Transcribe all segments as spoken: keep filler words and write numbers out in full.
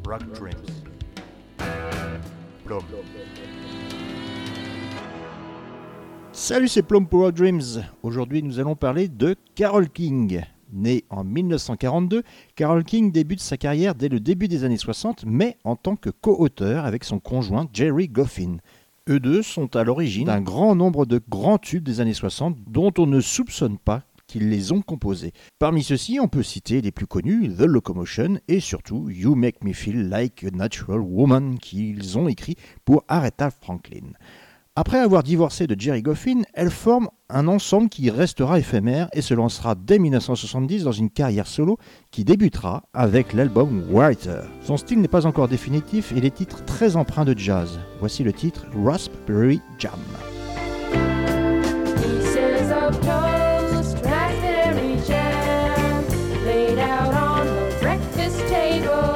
Rock Dreams. Plum. Salut, c'est Plum pour Rock Dreams. Aujourd'hui, nous allons parler de Carole King. Née en dix-neuf cent quarante-deux, Carole King débute sa carrière dès le début des années soixante, mais en tant que co-auteur avec son conjoint Jerry Goffin. Eux deux sont à l'origine d'un grand nombre de grands tubes des années soixante dont on ne soupçonne pas qu'ils les ont composés. Parmi ceux-ci, on peut citer les plus connus, The Locomotion et surtout You Make Me Feel Like a Natural Woman qu'ils ont écrit pour Aretha Franklin. Après avoir divorcé de Jerry Goffin, elle forme un ensemble qui restera éphémère et se lancera dès dix-neuf cent soixante-dix dans une carrière solo qui débutera avec l'album Writer. Son style n'est pas encore définitif et les titres très empreints de jazz. Voici le titre Raspberry Jam. Pieces of toast, raspberry jam, laid out on the breakfast table.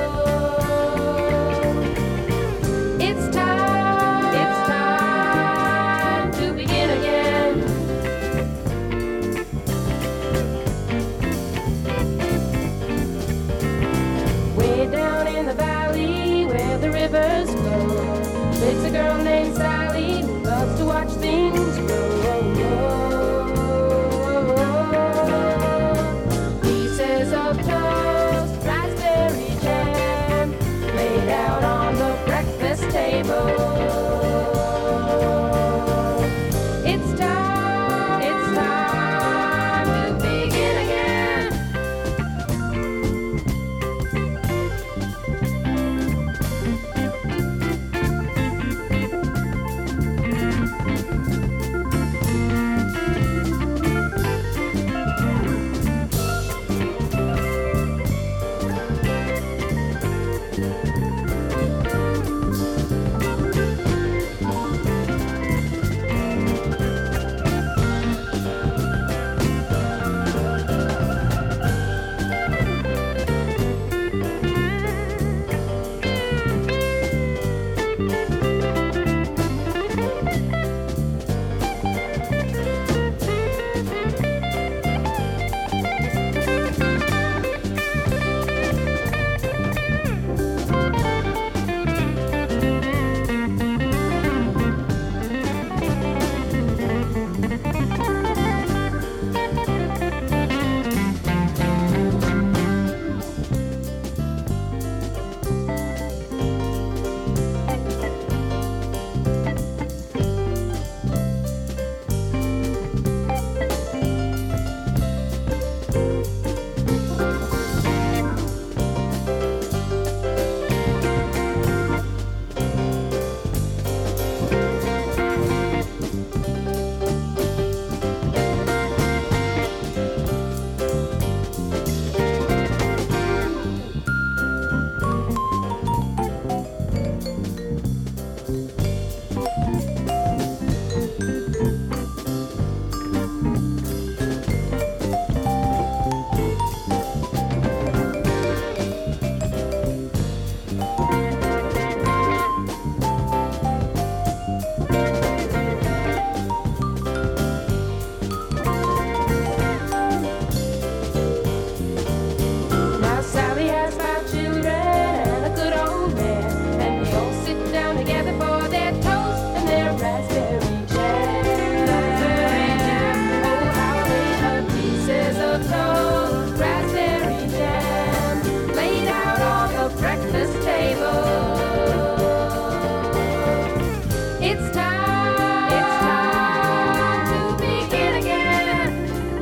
It's time, it's time to begin again. Way down in the valley where the rivers flow, lives a girl named Sally who loves to watch things grow. Pieces of toast, raspberry jam, laid out on the breakfast table. It's time, it's time to begin again. Now Sally has five children and a good old man, and they all sit down together for their toast and their raspberry jam. Raspberry jam, oh how they love pieces of toast, raspberry jam, laid out on the breakfast table. It's time, it's time to begin again.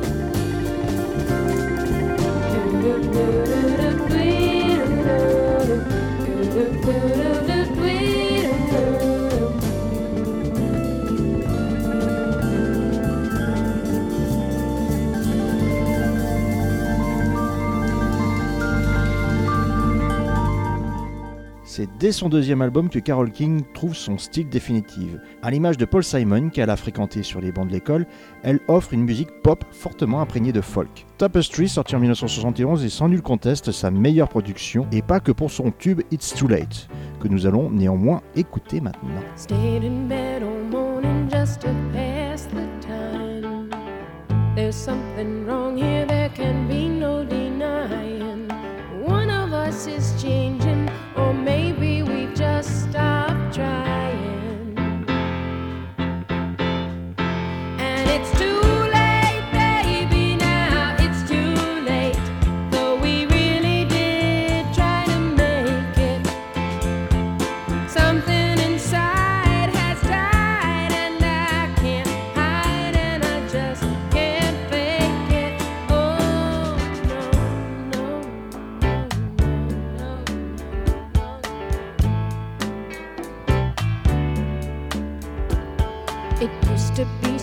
C'est dès son deuxième album que Carole King trouve son style définitif. À l'image de Paul Simon, qu'elle a fréquenté sur les bancs de l'école, elle offre une musique pop fortement imprégnée de folk. Tapestry, sorti en dix-neuf cent soixante et onze, est sans nul conteste sa meilleure production, et pas que pour son tube It's Too Late, que nous allons néanmoins écouter maintenant. Stayed in bed all morning just to pass the time. There's something wrong here, there can be no denying. One of us is changing,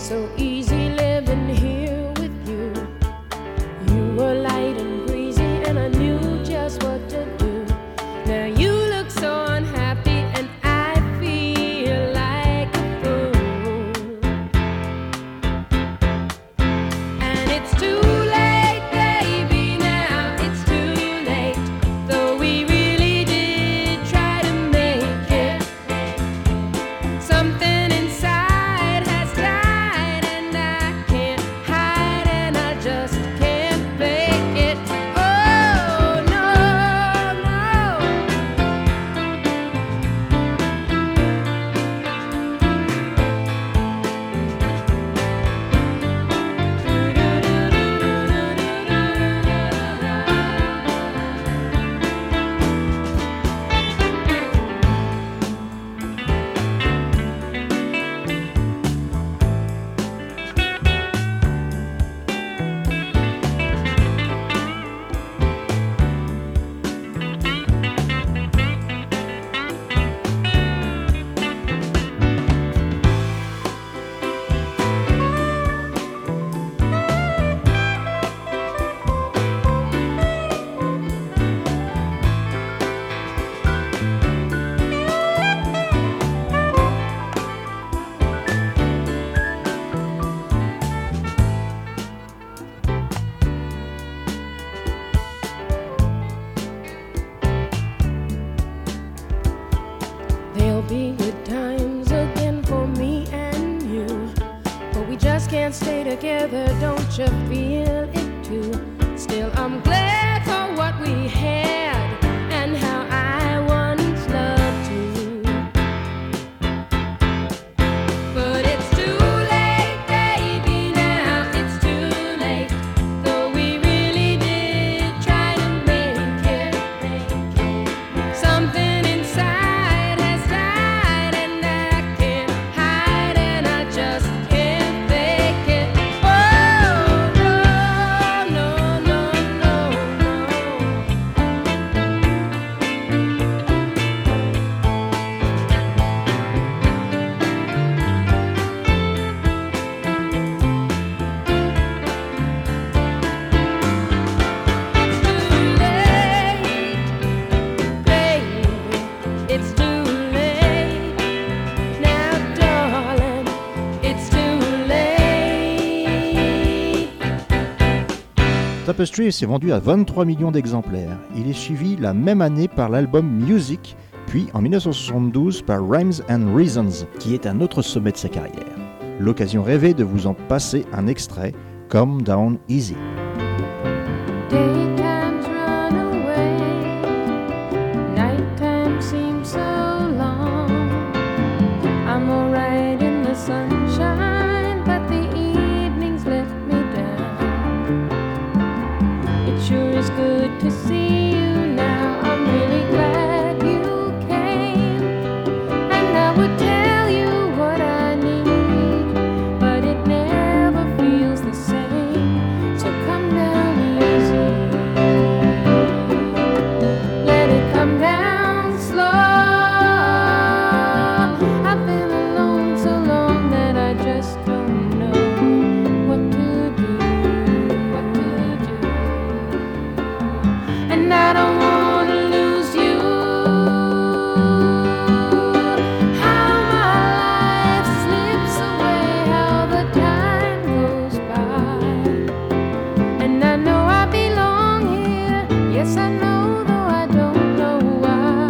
so easy living here with you. You were light and breezy, and I knew just what to do. Now you look so unhappy, and I feel like a fool. And it's too late, baby, now it's too late. Though we really did try to make it, something inside has died, and I can't hide, and I just can't fake it. Oh, no, there'll be good times again for me and you, but we just can't stay together, don't you feel it too? Still, I'm glad for what we had and how I once loved you. But it's too late, baby, now it's too late. Though we really did try to make it, something inside has died, and I can't hide, and I just can't fake it. Oh, no, no, no, no, no. It's too late, baby. It's too late. Now, darling, it's too late. Tapestry s'est vendu à vingt-trois millions d'exemplaires. Il est suivi la même année par l'album Music, puis en mille neuf cent soixante-douze par Rhymes and Reasons, qui est un autre sommet de sa carrière. L'occasion rêvée de vous en passer un extrait, Calm Down Easy. Daytimes run away, nighttime seems so long. I'm alright in the sunshine, but the evenings let me down. It sure is good to see you now. I'm really glad you came, and I would tell you what I need, but it never feels the same. So come down easy, let it come down slow. I've been alone so long that I just don't know what to do, what to do. And I don't want to lose you. How my life slips away, how the time goes by. And I know I belong here, yes I know, though I don't know why.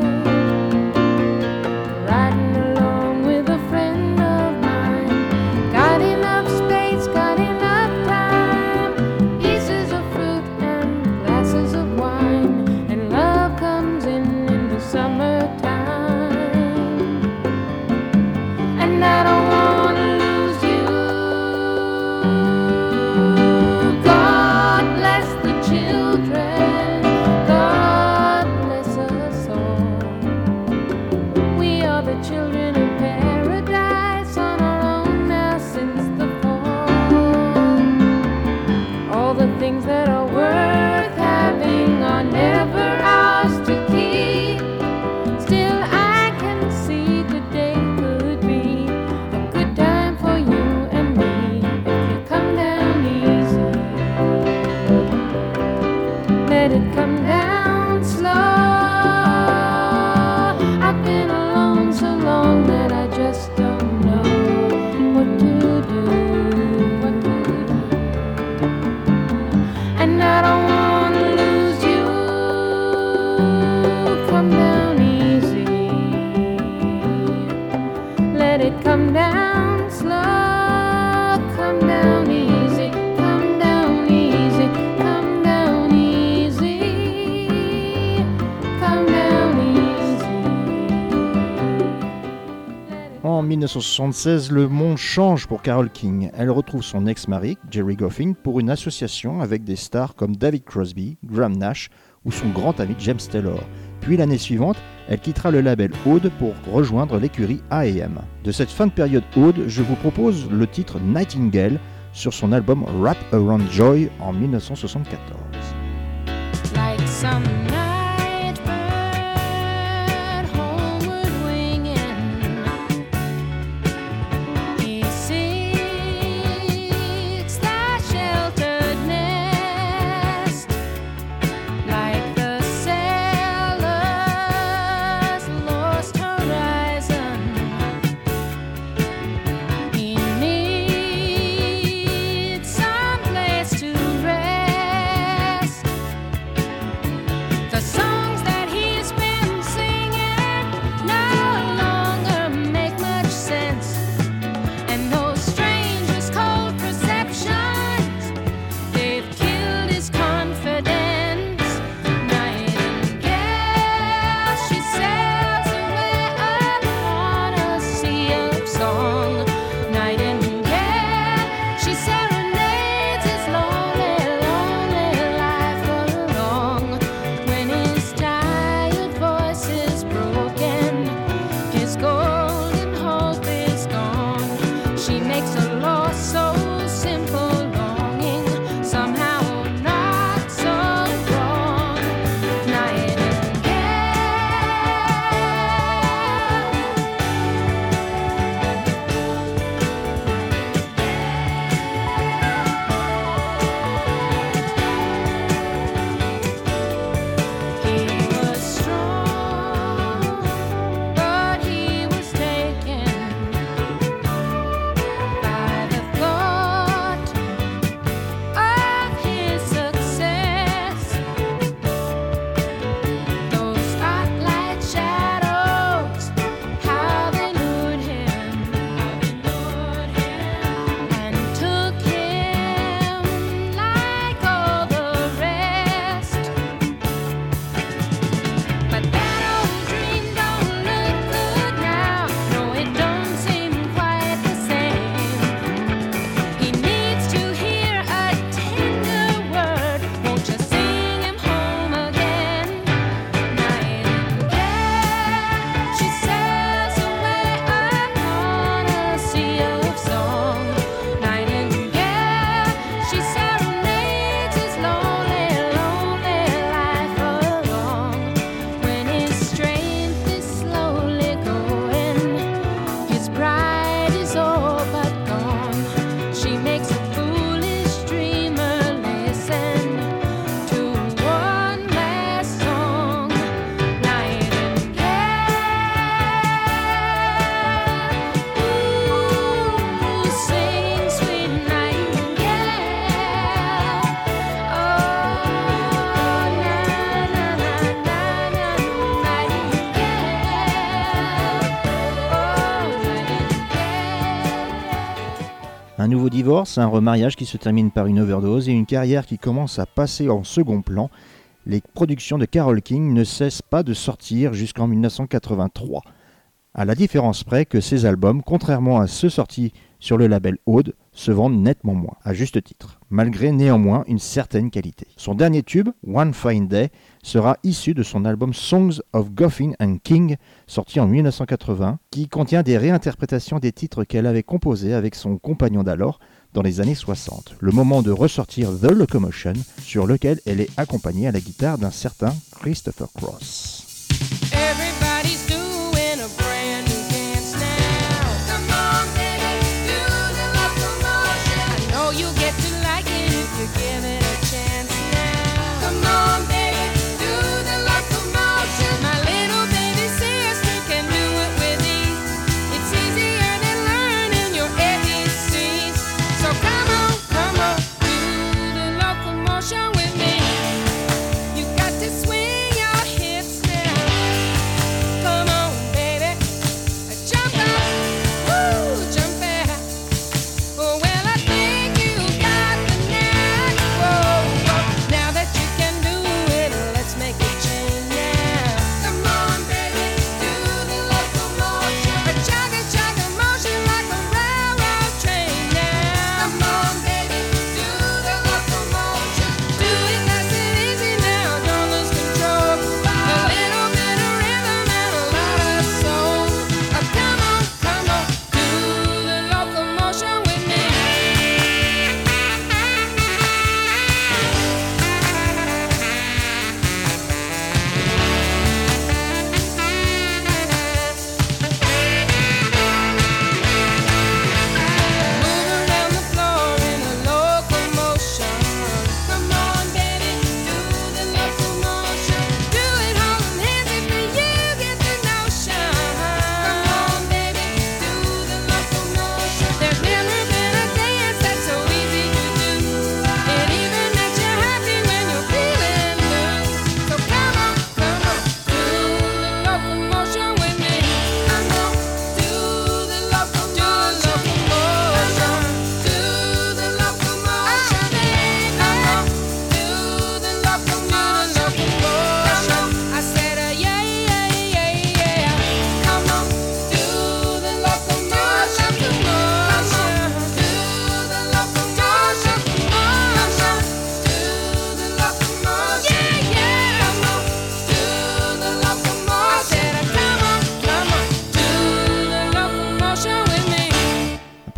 Riding along with a friend of mine, got enough space, got enough time, pieces of fruit and glasses of wine, and love comes in in the summertime. And I don't want to lose you. God bless the children, God bless us all. We are the children of paradise on our own now since the fall. All the things that are worth having are never ours to keep. Still, I can see today could be a good time for you and let it come down slow. I've been alone so long that I just don't know what to do, what to do. And I don't want to lose you. Come down easy, let it come down slow. Come down easy, come down easy, come down easy, come down easy. En dix-neuf cent soixante-seize, le monde change pour Carole King. Elle retrouve son ex-mari, Jerry Goffin, pour une association avec des stars comme David Crosby, Graham Nash ou son grand ami James Taylor. Puis l'année suivante, elle quittera le label Aude pour rejoindre l'écurie A et M. De cette fin de période Aude, je vous propose le titre Nightingale sur son album Wrap Around Joy en dix-neuf cent soixante-quatorze. Like some night bird homeward winging, he seeks that sheltered nest. Like the sailor's lost horizon, he needs some place to rest. The songs that he's been singing no longer make much sense, and those strangers' cold perceptions, they've killed his confidence. Nightingale, she sails away upon a sea of song. Nightingale, she serenades his lonely, lonely life along. When his tired voice is broken, his golden hope is gone. She makes a lost soul simple longing, somehow not so wrong. Nightingale. He was strong, but he was taken by the thought of his success. Those spotlight shadows, how they lured him, and took him like all the rest. But that old dream don't look good now. No, it don't seem quite the same. He needs to hear a tender word. Won't you sing him home again? Nightingale, she sails away upon a sea of song. Nightingale, she serenades his lonely, lonely life along. When his strength is slowly going, his pride is all but gone. She makes a foolish dreamer listen to one last song. Nightingale, ooh, sing, sweet nightingale. Oh, na na na na na, nightingale. Oh, nightingale. Un nouveau divorce, un remariage qui se termine par une overdose et une carrière qui commence à passer en second plan. Les productions de Carole King ne cessent pas de sortir jusqu'en dix-neuf cent quatre-vingt-trois. À la différence près que ces albums, contrairement à ceux sortis sur le label Aude, se vendent nettement moins, à juste titre, malgré néanmoins une certaine qualité. Son dernier tube, One Fine Day, sera issu de son album Songs of Goffin and King, sorti en dix-neuf cent quatre-vingts, qui contient des réinterprétations des titres qu'elle avait composés avec son compagnon d'alors dans les années soixante. Le moment de ressortir The Locomotion, sur lequel elle est accompagnée à la guitare d'un certain Christopher Cross. Everybody's doing a brand new dance now. Come on, baby, do the locomotion. I know you'll get to like it if you give it a chance now. Come on, baby.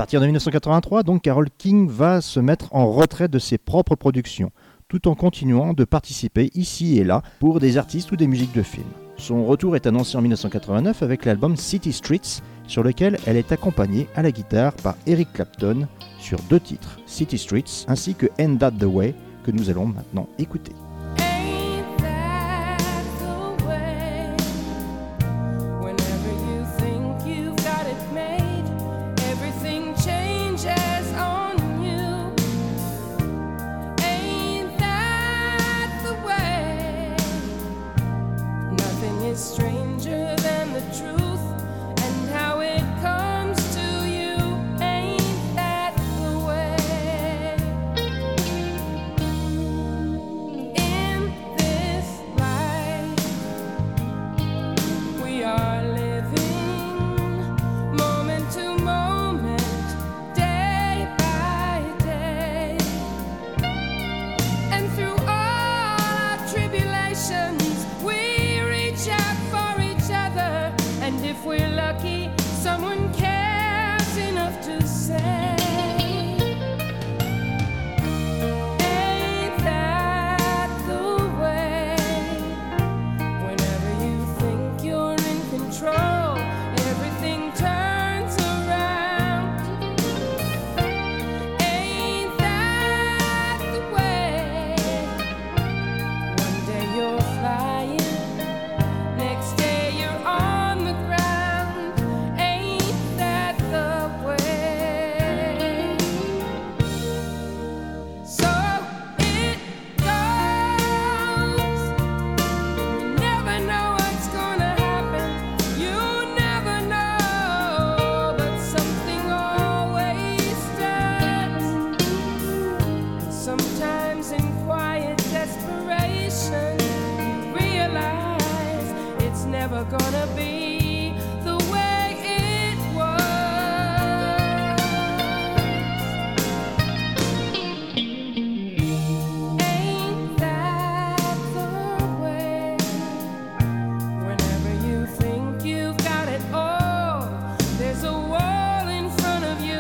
partir de mille neuf cent quatre-vingt-trois, donc, Carole King va se mettre en retrait de ses propres productions, tout en continuant de participer ici et là pour des artistes ou des musiques de films. Son retour est annoncé en mille neuf cent quatre-vingt-neuf avec l'album City Streets, sur lequel elle est accompagnée à la guitare par Eric Clapton sur deux titres, City Streets ainsi que Ain't That The Way, que nous allons maintenant écouter. Ain't that the way? Whenever you think you've got it made, everything changes on you. Ain't that the way? Nothing is stranger than the truth and how it comes to you. Ain't that the way? In this life we are living, moment to moment, day by day, and through all our tribulations we reach out for each other, and if we're lucky, someone cares enough to say, ain't that the way? Whenever you think you're in control, everything turns around. Ain't that the way? One day you're flying, next day you're on the ground. Ain't that the way? So it goes. You never know what's gonna happen. You never know, but something always does. And sometimes in quiet desperation, you realize it's never gonna be the way it was. Ain't that the way? Whenever you think you've got it all, there's a wall in front of you.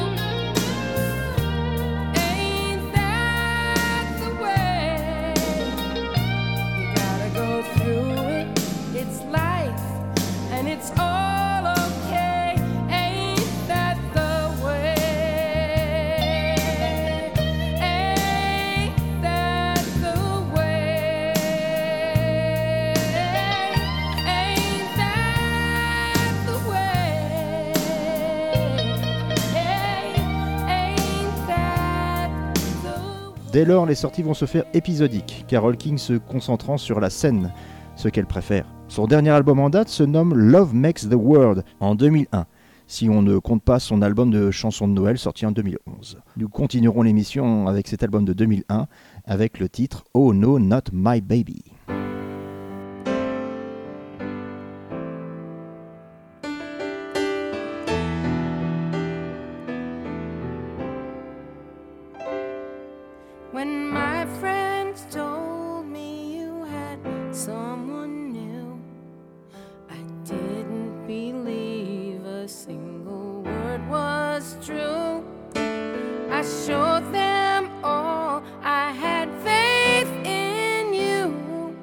Ain't that the way? You gotta go through it. It's life, and it's all okay. Ain't that the way? Ain't that the way? Ain't that the way? Ain't that the way? Dès lors, les sorties vont se faire épisodiques, Carole King se concentrant sur la scène, ce qu'elle préfère. Son dernier album en date se nomme Love Makes the World en deux mille un, si on ne compte pas son album de chansons de Noël sorti en deux mille onze. Nous continuerons l'émission avec cet album de deux mille un avec le titre Oh No Not My Baby. When my friends told me you had someone new, I didn't believe a single word was true. I showed them all I had faith in you.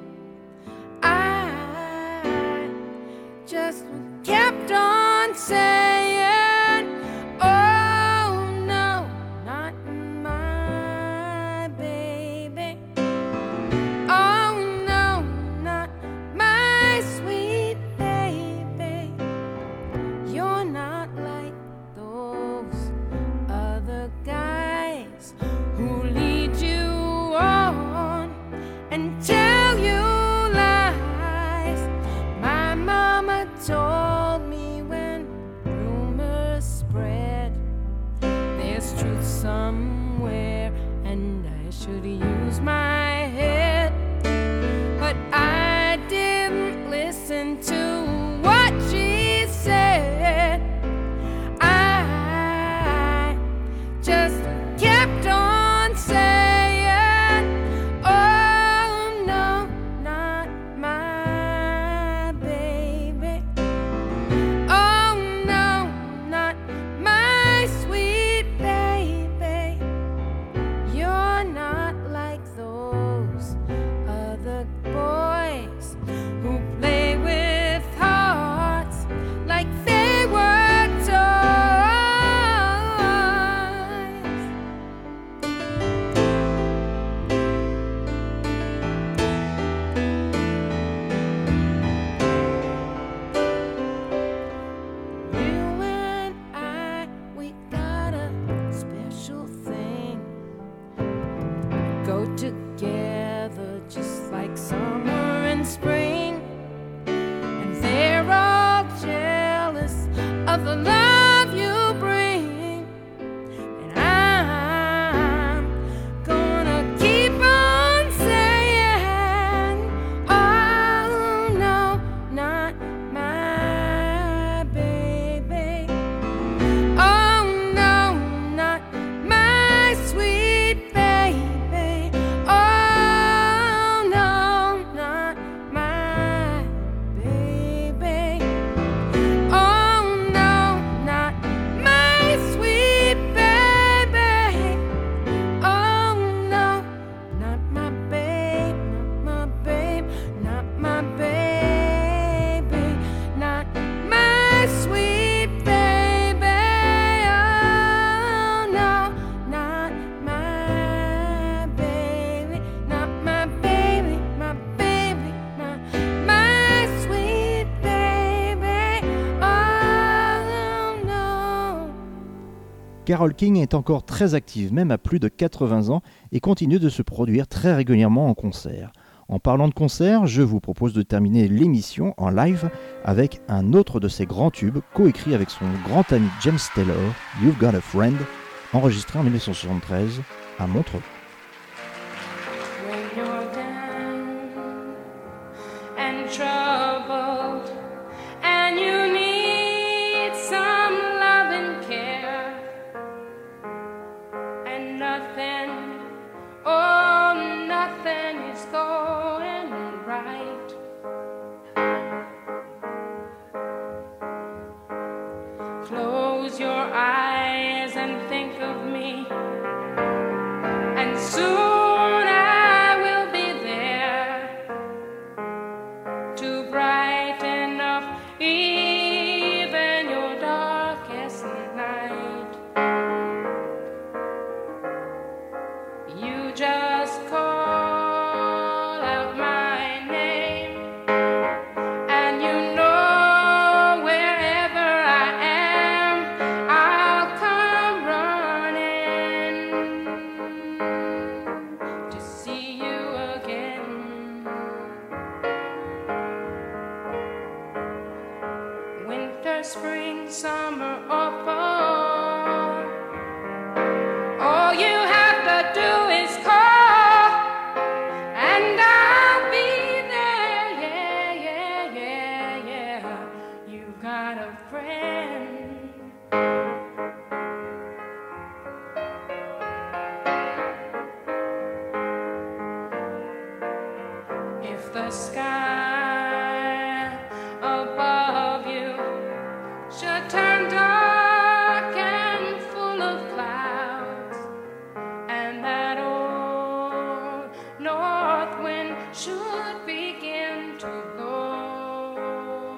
I just kept on saying, oh no, not my baby. Oh no, not my sweet baby. You're not like those other guys who lead you on and tell you lies. My mama told me when rumors spread, there's truth somewhere and I should use my head. But I didn't listen to what she said. I just kept on saying, oh no, those other boys who play with hearts like they were toys. You and I, we got a special thing. Go together just like summer and spring. And they're all jealous of the love you bring. And I'm gonna keep on saying, oh no, not my baby. Oh no, not my sweet baby. Oh no, not my baby. Oh no, not my sweet baby. Oh no, not my babe, not my babe, not my baby, not my sweet baby. Oh no, not my baby, not my baby, my baby, my my sweet baby. Oh no. Carole King est encore très active, même à plus de quatre-vingts ans, et continue de se produire très régulièrement en concert. En parlant de concert, je vous propose de terminer l'émission en live avec un autre de ses grands tubes, coécrit avec son grand ami James Taylor, You've Got a Friend, enregistré en dix-neuf cent soixante-treize à Montreux. When you're down and troubled and you need some love and care and nothing, oh nothing is going right. Close your eyes and think of me, and soon I will be there to brighten up even your darkest night. You just call out my name, and you know wherever I am, I'll come running to see you again. Winter, spring, summer, or fall, all you have to do is call, and I'll be there. Yeah, yeah, yeah, yeah. You got a friend. If the sky above you should turn dark and full of clouds, and that old north wind should begin to blow,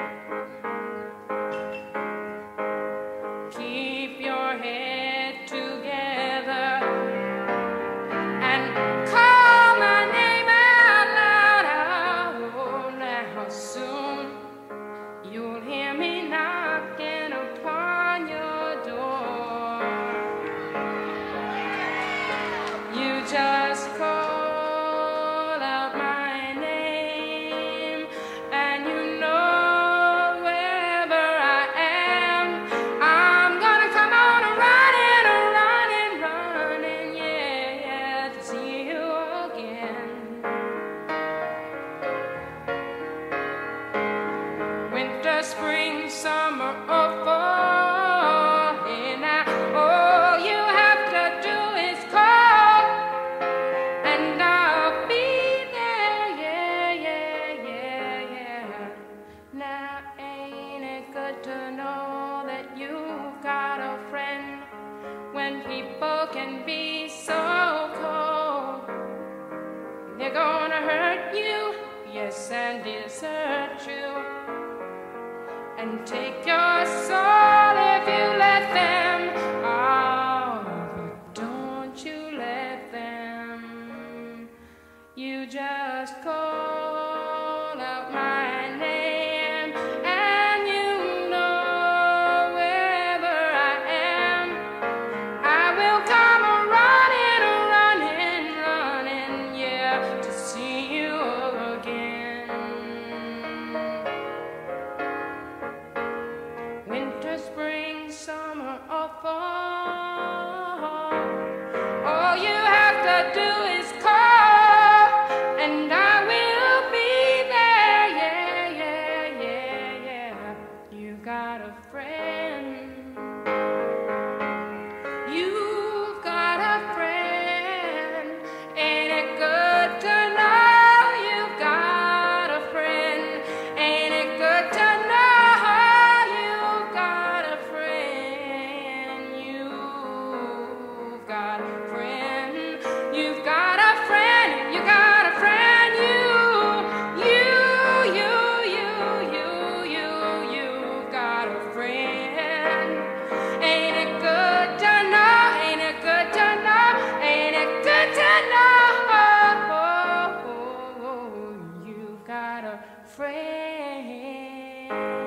keep your head together and call my name out loud. Oh, now soon you'll hear me knocking upon your door. You just call out my name, they're gonna hurt you, yes, and desert you, and take your soul if you let them. Oh, but don't you let them. You just call out my name, and you know wherever I am, I will come running, running, running, yeah, to see you again. Winter, spring, summer, or fall, all you have to do is call, and I will be there, yeah, yeah, yeah, yeah. You got a friend. You've got a friend. Ain't it good to know you've got a friend? Ain't it good to know you've got a friend? You've got a friend. You've got a friend. You got a friend. You, you, you, you, you, you, you've got a friend. Ain't it good to know? Ain't it good to know? Ain't it good to know? You've got a friend.